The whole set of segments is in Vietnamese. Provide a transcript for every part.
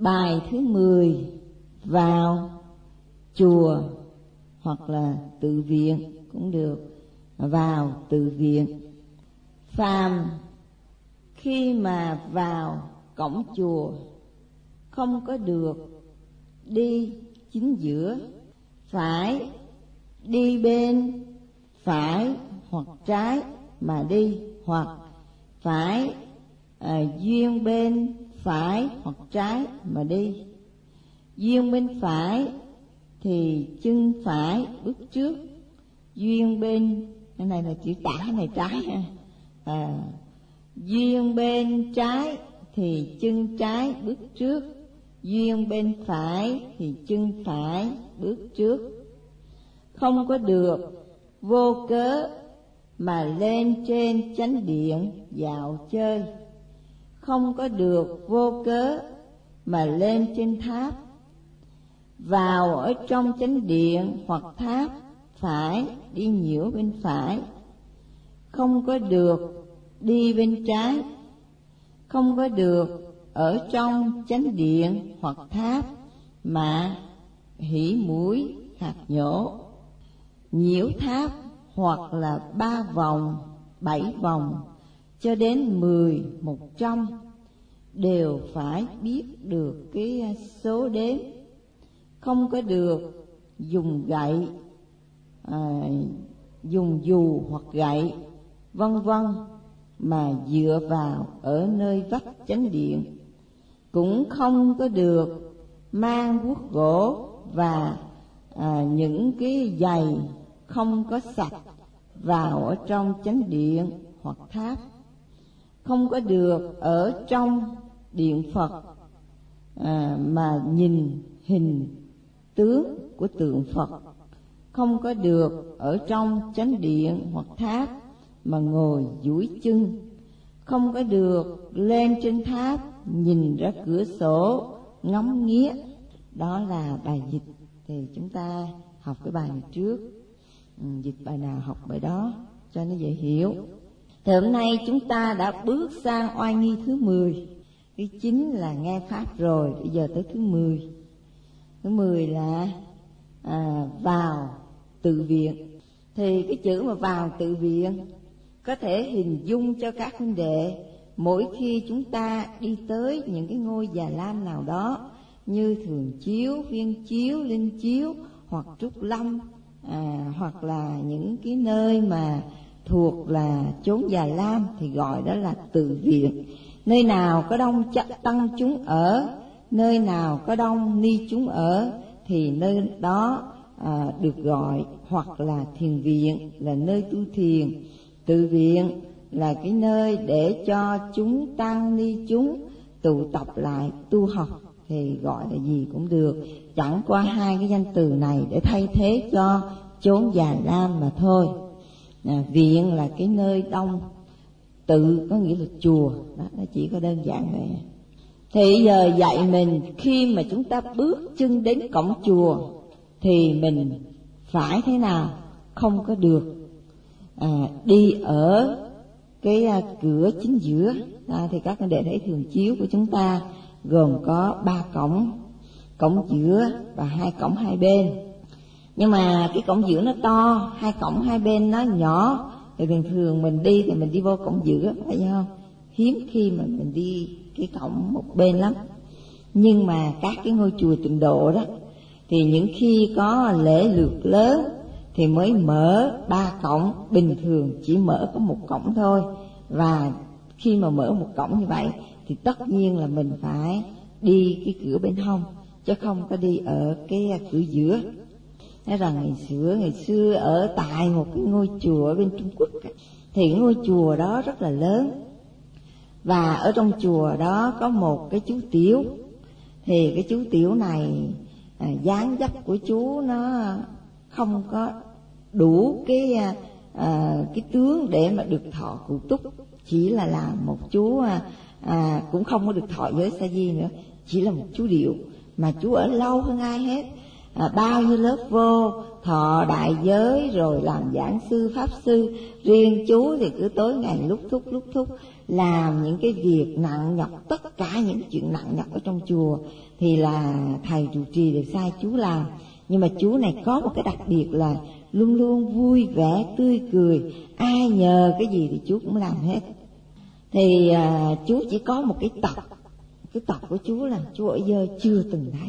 Bài thứ 10 vào chùa hoặc là tự viện cũng được. Vào tự viện. Phàm khi mà vào cổng chùa không có được đi chính giữa, phải đi bên phải hoặc trái mà đi, hoặc phải duyên bên phải hoặc trái mà đi. Duyên bên phải thì chân phải bước trước, duyên bên, cái này là chữ tả, cái này trái ha. Duyên bên trái thì chân trái bước trước, duyên bên phải thì chân phải bước trước. Không có được vô cớ mà lên trên chánh điện dạo chơi, không có được vô cớ mà lên trên tháp. Vào ở trong chánh điện hoặc tháp phải đi nhiễu bên phải, không có được đi bên trái. Không có được ở trong chánh điện hoặc tháp mà hỉ mũi hạt nhổ, nhiễu tháp hoặc là 3 vòng, 7 vòng cho đến 10, 100 đều phải biết được cái số đếm. Không có được dùng gậy, dùng dù hoặc gậy vân vân mà dựa vào ở nơi vách chánh điện. Cũng không có được mang guốc gỗ và những cái giày không có sạch vào ở trong chánh điện hoặc tháp. Không có được ở trong điện Phật mà nhìn hình tướng của tượng Phật. Không có được ở trong chánh điện hoặc tháp mà ngồi duỗi chân. Không có được lên trên tháp nhìn ra cửa sổ ngắm nghía. Đó là bài dịch. Thì chúng ta học cái bài này trước, dịch bài nào học bài đó cho nó dễ hiểu. Thì hôm nay chúng ta đã bước sang oai nghi thứ 10. Thứ 9 là nghe pháp rồi, bây giờ tới thứ 10. Thứ 10 là vào tự viện. Thì cái chữ mà vào tự viện có thể hình dung cho các huynh đệ mỗi khi chúng ta đi tới những cái ngôi già lam nào đó như Thường Chiếu, Viên Chiếu, Linh Chiếu hoặc Trúc Lâm, hoặc là những cái nơi mà thuộc là chốn già lam thì gọi đó là tự viện. Nơi nào có đông tăng chúng ở, nơi nào có đông ni chúng ở thì nơi đó được gọi hoặc là thiền viện, là nơi tu thiền. Tự viện là cái nơi để cho chúng tăng ni chúng tụ tập lại tu học thì gọi là gì cũng được, chẳng qua hai cái danh từ này để thay thế cho chốn già lam mà thôi. Viện là cái nơi đông, tự có nghĩa là chùa, đó, nó chỉ có đơn giản vậy. Thì giờ dạy mình khi mà chúng ta bước chân đến cổng chùa thì mình phải thế nào? Không có được đi ở cái cửa chính giữa. Thì các anh đệ thấy Thường Chiếu của chúng ta gồm có 3 cổng, cổng giữa và 2 cổng hai bên. Nhưng mà cái cổng giữa nó to, 2 cổng hai bên nó nhỏ. Thì thường thường mình đi thì mình đi vô cổng giữa, phải không? Hiếm khi mà mình đi cái cổng một bên lắm. Nhưng mà các cái ngôi chùa tịnh độ đó thì những khi có lễ lượt lớn thì mới mở 3 cổng, bình thường chỉ mở có 1 cổng thôi. Và khi mà mở 1 cổng như vậy thì tất nhiên là mình phải đi cái cửa bên hông, chứ không có đi ở cái cửa giữa. Nói rằng ngày xưa ở tại một cái ngôi chùa ở bên Trung Quốc thì ngôi chùa đó rất là lớn, và ở trong chùa đó có một cái chú tiểu. Thì cái chú tiểu này dáng dấp của chú nó không có đủ cái tướng để mà được thọ cụ túc, chỉ là một chú cũng không có được thọ giới sa di nữa, chỉ là một chú điệu mà chú ở lâu hơn ai hết. Bao nhiêu lớp vô thọ đại giới rồi làm giảng sư pháp sư, riêng chú thì cứ tối ngày lúc thúc làm những cái việc nặng nhọc, tất cả những chuyện nặng nhọc ở trong chùa thì là thầy trụ trì đều sai chú làm. Nhưng mà chú này có một cái đặc biệt là luôn luôn vui vẻ, tươi cười, ai nhờ cái gì thì chú cũng làm hết. Thì chú chỉ có một cái tật của chú là chú ở dơ chưa từng thấy.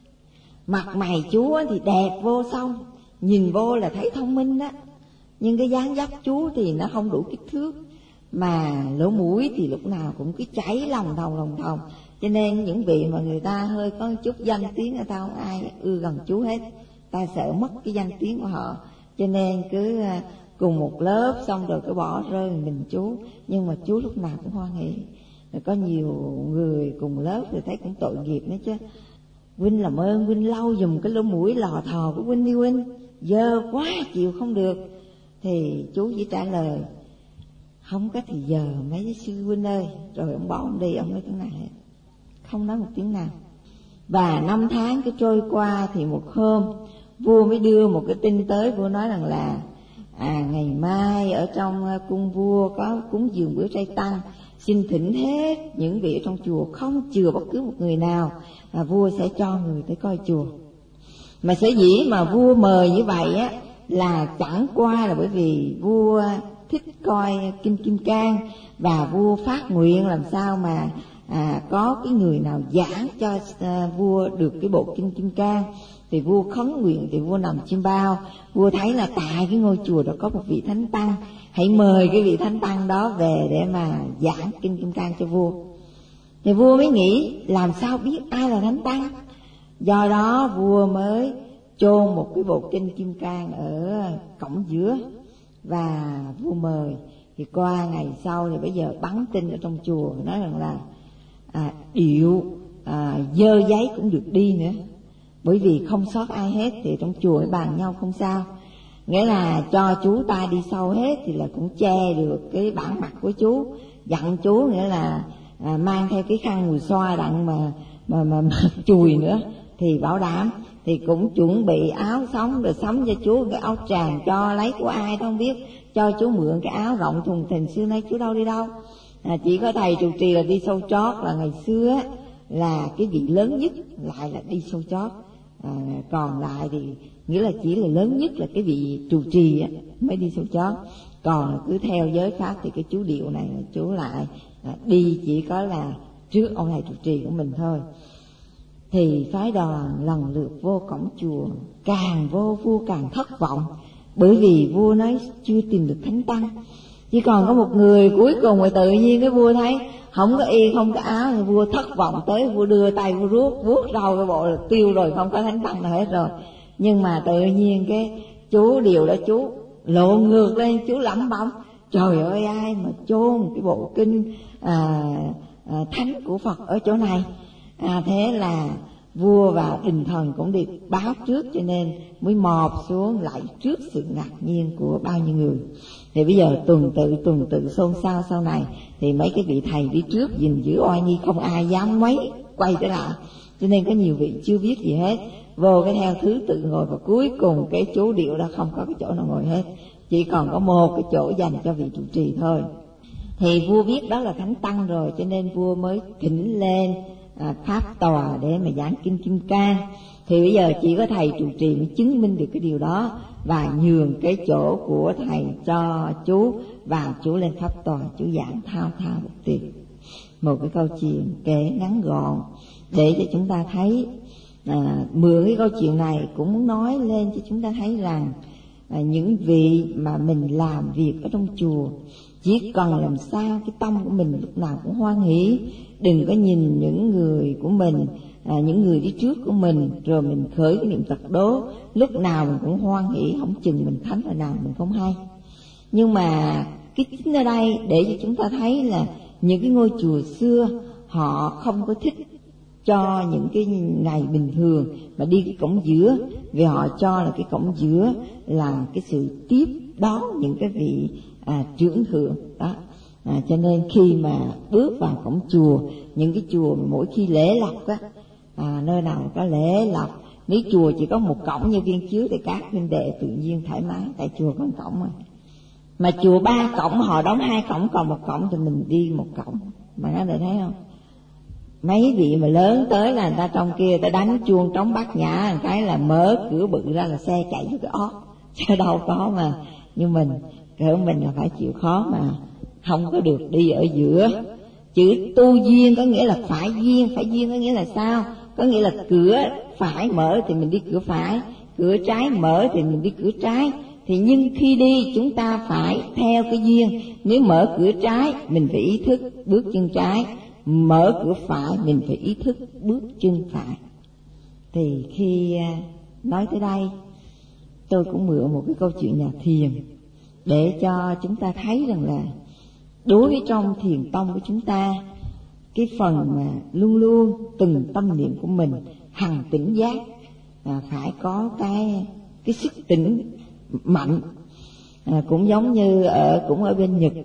Mặt mày chú thì đẹp vô song, nhìn vô là thấy thông minh đó, nhưng cái dáng dấp chú thì nó không đủ kích thước, mà lỗ mũi thì lúc nào cũng cứ chảy lòng thòng. Cho nên những vị mà người ta hơi có chút danh tiếng, người ta không ai ưa gần chú hết, ta sợ mất cái danh tiếng của họ. Cho nên cứ cùng một lớp xong rồi cứ bỏ rơi mình chú. Nhưng mà chú lúc nào cũng hoan hỉ. Rồi có nhiều người cùng lớp thì thấy cũng tội nghiệp nữa chứ. Huynh làm ơn huynh lau dùm cái lỗ mũi lò thò của huynh đi huynh, dơ quá chịu không được. Thì chú chỉ trả lời không có thì giờ mấy sư huynh ơi, rồi ông bỏ ông đi, ông nói tiếng nào hết, không nói một tiếng nào. Và 5 tháng cứ trôi qua thì một hôm vua mới đưa một cái tin tới. Vua nói rằng là ngày mai ở trong cung vua có cúng dường bữa trai tăng, xin thỉnh hết những vị ở trong chùa, không chừa bất cứ một người nào, vua sẽ cho người tới coi chùa. Mà sở dĩ mà vua mời như vậy á là chẳng qua là bởi vì vua thích coi kinh Kim Cang, và vua phát nguyện làm sao mà có cái người nào giảng cho vua được cái bộ kinh Kim Cang. Thì vua khấn nguyện, thì vua nằm chim bao, vua thấy là tại cái ngôi chùa đó có một vị thánh tăng, hãy mời cái vị thánh tăng đó về để mà giảng kinh Kim Cang cho vua. Thì vua mới nghĩ làm sao biết ai là thánh tăng, do đó vua mới chôn một cái bộ kinh Kim Cang ở cổng giữa và vua mời. Thì qua ngày sau thì bây giờ bắn tin ở trong chùa nói rằng là điệu dơ giấy cũng được đi nữa, bởi vì không sót ai hết. Thì trong chùa bàn nhau không sao, nghĩa là cho chú ta đi sâu hết thì là cũng che được cái bản mặt của chú. Dặn chú nghĩa là mang theo cái khăn mùi xoa đặng mà chùi nữa thì bảo đảm. Thì cũng chuẩn bị áo sống, rồi sắm cho chú cái áo tràng, cho lấy của ai không biết, cho chú mượn cái áo rộng thùng thình. Xưa nay chú đâu đi đâu, chỉ có thầy trụ trì là đi sâu chót, là ngày xưa là cái vị lớn nhất lại là đi sâu chót, còn lại thì nghĩa là chỉ là lớn nhất là cái vị trụ trì mới đi sâu chót, còn cứ theo giới pháp thì cái chú điệu này là chú lại đi chỉ có là trước ông thầy trụ trì của mình thôi. Thì phái đoàn lần lượt vô cổng chùa, càng vô vua càng thất vọng, bởi vì vua nói chưa tìm được thánh tăng. Chỉ còn có một người cuối cùng, rồi tự nhiên cái vua thấy không có y không có áo, thì vua thất vọng tới, vua đưa tay vua vuốt râu cái bộ là tiêu rồi, không có thánh tăng nào hết rồi. Nhưng mà tự nhiên cái chú điều đó chú lộ ngược lên, chú lẩm bẩm trời ơi ai mà chôn cái bộ kinh thánh của Phật ở chỗ này. Thế là vua và đình thần cũng được báo trước, cho nên mới mọp xuống lại trước sự ngạc nhiên của bao nhiêu người. Thì bây giờ tuần tự xôn xao sau này, thì mấy cái vị thầy đi trước gìn giữ oai nghi, không ai dám mấy quay trở lại, cho nên có nhiều vị chưa biết gì hết, vô cái theo thứ tự ngồi, và cuối cùng cái chú điệu đó không có cái chỗ nào ngồi hết, chỉ còn có một cái chỗ dành cho vị trụ trì thôi. Thì vua biết đó là thánh tăng rồi, cho nên vua mới thỉnh lên pháp tòa để mà giảng kinh Kim Cang. Thì bây giờ chỉ có thầy trụ trì mới chứng minh được cái điều đó, và nhường cái chỗ của thầy cho chú, và chú lên pháp tòa, chú giảng thao thao bất tuyệt một cái câu chuyện kể ngắn gọn để cho chúng ta thấy. Mượn cái câu chuyện này cũng muốn nói lên cho chúng ta thấy rằng những vị mà mình làm việc ở trong chùa chỉ cần làm sao cái tâm của mình lúc nào cũng hoan hỷ, đừng có nhìn những người của mình, những người đi trước của mình, rồi mình khởi cái niệm tật đố, lúc nào mình cũng hoan hỷ, không chừng mình thánh hồi nào mình không hay. Nhưng mà cái chính ở đây để cho chúng ta thấy là những cái ngôi chùa xưa họ không có thích cho những cái ngày bình thường mà đi cái cổng giữa, vì họ cho là cái cổng giữa là cái sự tiếp đón những cái vị trưởng thượng đó. Cho nên khi mà bước vào cổng chùa, những cái chùa mỗi khi lễ lộc á, nơi nào có lễ lộc, nếu chùa chỉ có một cổng như Viên Chiếu thì các huynh đệ tự nhiên thoải mái, tại chùa có một cổng Mà chùa 3 cổng họ đóng 2 cổng, còn 1 cổng thì mình đi 1 cổng. Mà nó được thấy không? Mấy vị mà lớn tới là người ta trong kia ta đánh chuông trống Bát Nhã, cái là mở cửa bự ra là xe chạy vô cái ót, chứ đâu có mà như mình. Cỡ mình là phải chịu khó mà không có được đi ở giữa. Chữ tu duyên có nghĩa là phải duyên có nghĩa là sao? Có nghĩa là cửa phải mở thì mình đi cửa phải, cửa trái mở thì mình đi cửa trái. Thì nhưng khi đi chúng ta phải theo cái duyên. Nếu mở cửa trái mình phải ý thức bước chân trái, mở cửa phải mình phải ý thức bước chân phải. Thì khi nói tới đây, tôi cũng mượn một cái câu chuyện nhà thiền để cho chúng ta thấy rằng là đối với trong thiền tông của chúng ta, cái phần mà luôn luôn từng tâm niệm của mình hằng tỉnh giác, phải có cái sức tỉnh mạnh. Cũng giống như cũng ở bên Nhật,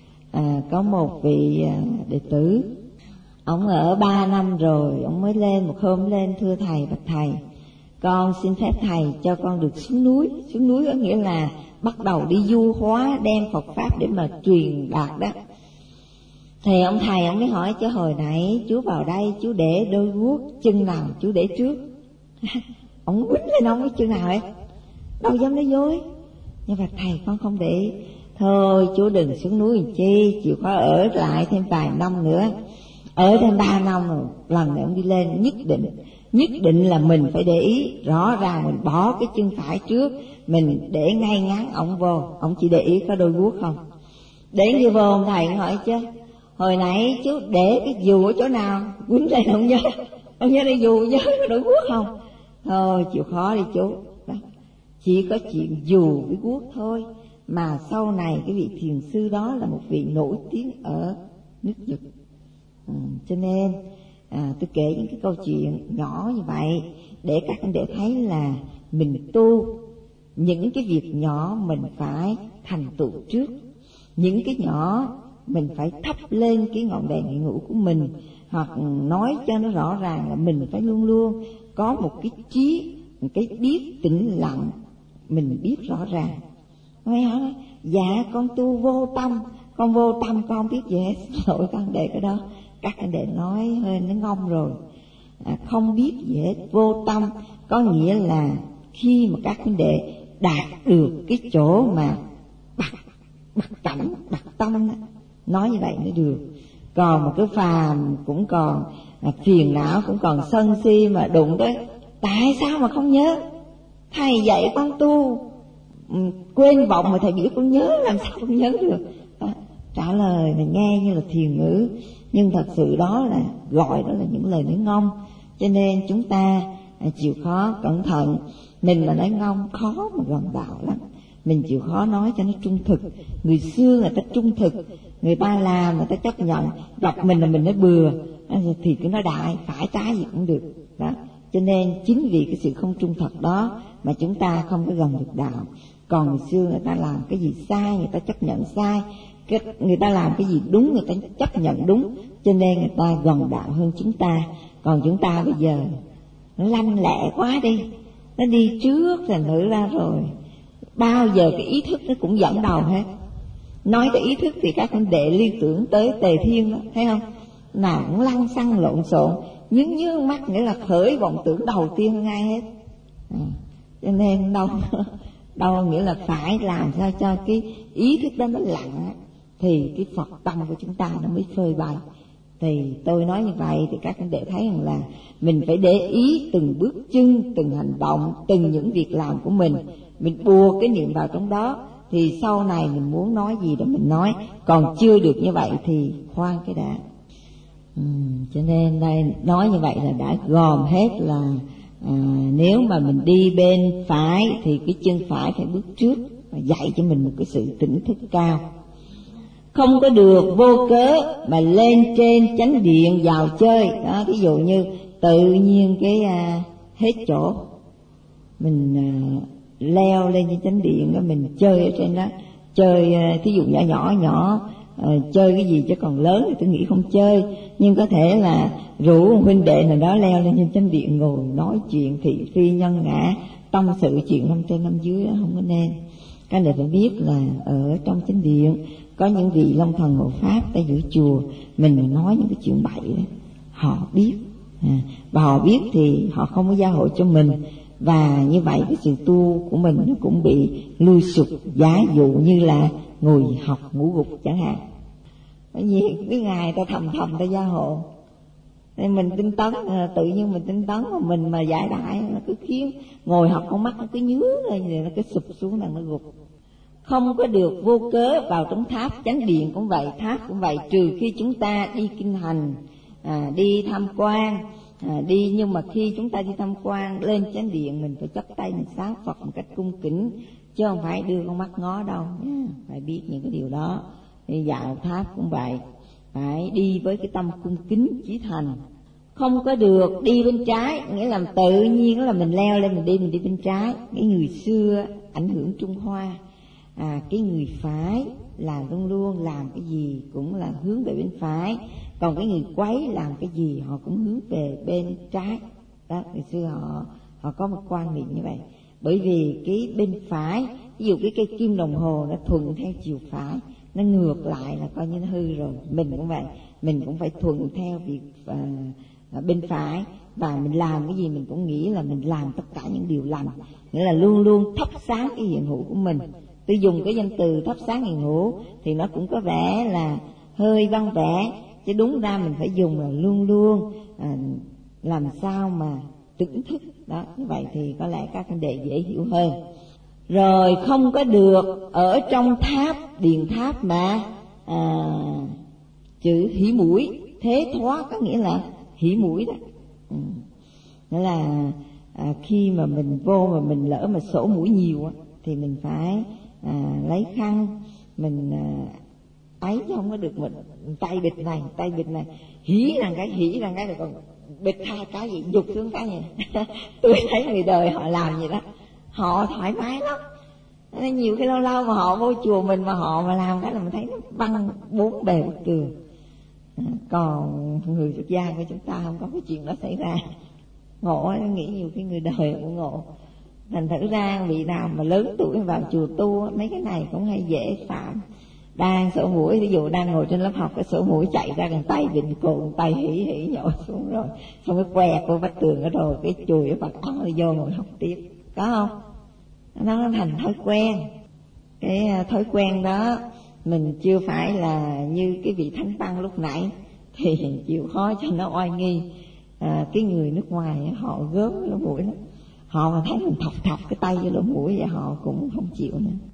có một vị đệ tử, ông ở 3 năm rồi, ông mới lên một hôm lên thưa thầy, bạch thầy, con xin phép thầy cho con được xuống núi. Xuống núi có nghĩa là bắt đầu đi du hóa, đem Phật pháp để mà truyền đạt đó. Thì ông thầy ông mới hỏi, chứ hồi nãy chú vào đây chú để đôi guốc chân nào chú để trước? Ông quýnh lên ông, cái chân nào ấy, đâu dám nói dối. Nhưng mà thầy con không để. Thôi chú đừng xuống núi làm chi, chịu khó ở lại thêm vài năm nữa. Ở thêm 3 năm rồi, lần này ông đi lên nhất định là mình phải để ý rõ ràng, mình bỏ cái chân phải trước, mình để ngay ngắn ổng vô. Ông chỉ để ý có đôi guốc không. Để như vô, ông thầy hỏi, chứ hồi nãy chú để cái dù ở chỗ nào? Quýnh lên ông nhớ đi dù nhớ có đôi guốc không? Thôi chịu khó đi chú. Đó. Chỉ có chuyện dù với guốc thôi. Mà sau này cái vị thiền sư đó là một vị nổi tiếng ở nước Nhật. Cho nên tôi kể những cái câu chuyện nhỏ như vậy để các anh đệ thấy là mình tu những cái việc nhỏ mình phải thành tựu trước. Những cái nhỏ mình phải thắp lên cái ngọn đèn hiện hữu của mình, hoặc nói cho nó rõ ràng là mình phải luôn luôn có một cái trí, một cái biết tĩnh lặng, mình biết rõ ràng. Nói hả? Dạ con tu vô tâm, con vô tâm con không biết gì hết. Lỗi các anh đệ cái đó, các anh đệ nói hơi nó ngông rồi. Không biết gì hết, vô tâm có nghĩa là khi mà các anh đệ đạt được cái chỗ mà bạc cảnh, bạc tâm đó, nói như vậy mới được. Còn một cái phàm cũng còn phiền não, cũng còn sân si mà đụng tới, tại sao mà không nhớ? Thầy dạy con tu quên vọng mà thầy biết con nhớ, làm sao con nhớ được? Trả lời là nghe như là thiền ngữ, nhưng thật sự đó là gọi đó là những lời nói ngông. Cho nên chúng ta chịu khó cẩn thận. Mình mà nói ngông khó mà gần đạo lắm. Mình chịu khó nói cho nó trung thực. Người xưa người ta trung thực, người ta làm người ta chấp nhận. Gặp mình là mình nói bừa thì cứ nói đại, phải trái gì cũng được đó. Cho nên chính vì cái sự không trung thực đó mà chúng ta không có gần được đạo. Còn người xưa người ta làm cái gì sai người ta chấp nhận sai, người ta làm cái gì đúng người ta chấp nhận đúng, cho nên người ta gần đạo hơn chúng ta. Còn chúng ta bây giờ nó lanh lẹ quá đi, nó đi trước thành thử ra rồi bao giờ cái ý thức nó cũng dẫn đầu hết. Nói tới ý thức thì các anh đệ liên tưởng tới Tề Thiên đó, thấy không? Nào cũng lăng xăng lộn xộn, nhướng mắt nghĩa là khởi vọng tưởng đầu tiên hơn ai hết. Cho nên đâu nghĩa là phải làm sao cho cái ý thức đó nó lặng, thì cái Phật tâm của chúng ta nó mới phơi bày. Thì tôi nói như vậy thì các anh đệ thấy rằng là mình phải để ý từng bước chân, từng hành động, từng những việc làm của mình buộc cái niệm vào trong đó, thì sau này mình muốn nói gì đó mình nói. Còn chưa được như vậy thì khoan cái đã. Cho nên đây nói như vậy là đã gồm hết là nếu mà mình đi bên phải thì cái chân phải phải bước trước, và dạy cho mình một cái sự tỉnh thức cao. Không có được vô cớ mà lên trên chánh điện vào chơi đó. Ví dụ như tự nhiên cái hết chỗ mình leo lên trên chánh điện đó, mình chơi ở trên đó, chơi thí dụ nhỏ chơi cái gì chứ còn lớn thì tôi nghĩ không chơi, nhưng có thể là rủ huynh đệ nào đó leo lên trên chánh điện ngồi nói chuyện thị phi nhân ngã, tâm sự chuyện năm trên năm dưới đó không có nên. Các anh phải biết là ở trong chánh điện có những vị Long Thần Hộ Pháp tại giữa chùa, mình nói những cái chuyện bậy đó, họ biết, và họ biết thì họ không có gia hộ cho mình, và như vậy cái sự tu của mình nó cũng bị lui sụp. Giả dụ như là ngồi học ngủ gục chẳng hạn, bởi vì cái ngày ta thầm ta gia hộ, nên mình tinh tấn, tự nhiên mình tinh tấn mà mình mà giải đại, nó cứ khiến ngồi học con mắt nó cứ nhướng lên, nó cứ sụp xuống là nó gục. Không có được vô cớ vào trong tháp. Chánh điện cũng vậy, tháp cũng vậy, trừ khi chúng ta đi kinh hành, đi tham quan, đi, nhưng mà khi chúng ta đi tham quan lên chánh điện mình phải chắp tay mình sáng Phật một cách cung kính, chứ không phải đưa con mắt ngó đâu nha. Phải biết những cái điều đó. Đi dạo tháp cũng vậy, phải đi với cái tâm cung kính chí thành. Không có được đi bên trái, nghĩa là tự nhiên đó là mình leo lên mình đi bên trái. Cái người xưa ảnh hưởng Trung Hoa, cái người phải là luôn luôn làm cái gì cũng là hướng về bên phải, còn cái người quấy làm cái gì họ cũng hướng về bên trái. Đó, ngày xưa họ có một quan niệm như vậy. Bởi vì cái bên phải, ví dụ cái cây kim đồng hồ nó thuận theo chiều phải, nó ngược lại là coi như nó hư rồi. Mình cũng vậy, mình cũng phải thuận theo việc bên phải, và mình làm cái gì mình cũng nghĩ là mình làm tất cả những điều lành, nghĩa là luôn luôn thắp sáng cái hiện hữu của mình. Tôi dùng cái danh từ thắp sáng hiện hữu thì nó cũng có vẻ là hơi văn vẻ, chứ đúng ra mình phải dùng là luôn luôn làm sao mà tỉnh thức đó. Như vậy thì có lẽ các vấn đề dễ hiểu hơn. Rồi không có được ở trong tháp, điện tháp mà chữ hỉ mũi thế thoá, có nghĩa là hỉ mũi đó. Nghĩa là khi mà mình vô mà mình lỡ mà sổ mũi nhiều thì mình phải lấy khăn mình ấy, chứ không có được mình tay bịt này hỉ rằng cái rồi còn bịt hai cái gì giục xuống cái gì. Tôi thấy người đời họ làm gì đó, họ thoải mái lắm. Nên nhiều khi lâu lâu mà họ vô chùa mình mà họ mà làm cái là mình thấy nó văng bốn bề bất tường. Còn người xuất gia của chúng ta không có cái chuyện đó xảy ra. Ngộ, nghĩ nhiều khi người đời cũng ngộ. Thành thử ra vị nào mà lớn tuổi vào chùa tu, mấy cái này cũng hay dễ phạm. Đang sổ mũi, ví dụ đang ngồi trên lớp học, cái sổ mũi chạy ra gần tay vịn cồn, tay hỉ nhổ xuống rồi, xong cái que cô vách tường đó rồi cái chùi ở Phật áo rồi vô ngồi học tiếp, có không? Nó thành thói quen. Cái thói quen đó mình chưa phải là như cái vị thánh tăng lúc nãy thì chịu khó cho nó oai nghi. Cái người nước ngoài họ gớm lỗ mũi lắm, họ mà thấy mình thọc cái tay vô lỗ mũi và họ cũng không chịu nữa.